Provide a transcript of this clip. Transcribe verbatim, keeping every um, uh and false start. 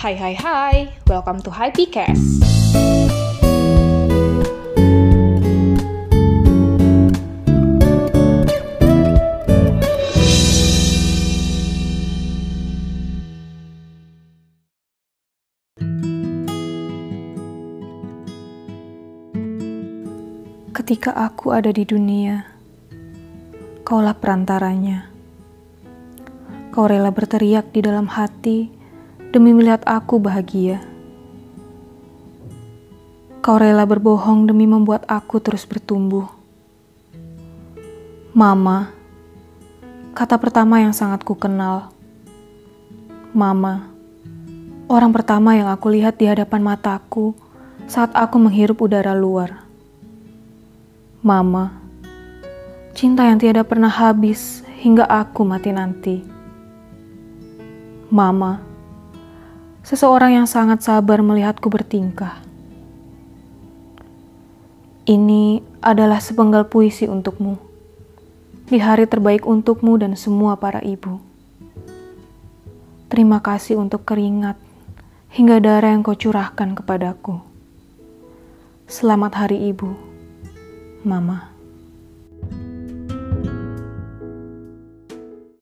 Hai hai hai, welcome to Hypecast. Ketika aku ada di dunia, kaulah perantaranya. Kau rela berteriak di dalam hati demi melihat aku bahagia. Kau rela berbohong demi membuat aku terus bertumbuh. Mama, kata pertama yang sangat ku kenal. Mama, orang pertama yang aku lihat di hadapan mataku saat aku menghirup udara luar. Mama, cinta yang tiada pernah habis hingga aku mati nanti. Mama, seseorang yang sangat sabar melihatku bertingkah. Ini adalah sepenggal puisi untukmu, di hari terbaik untukmu dan semua para ibu. Terima kasih untuk keringat hingga darah yang kau curahkan kepadaku. Selamat Hari Ibu, Mama.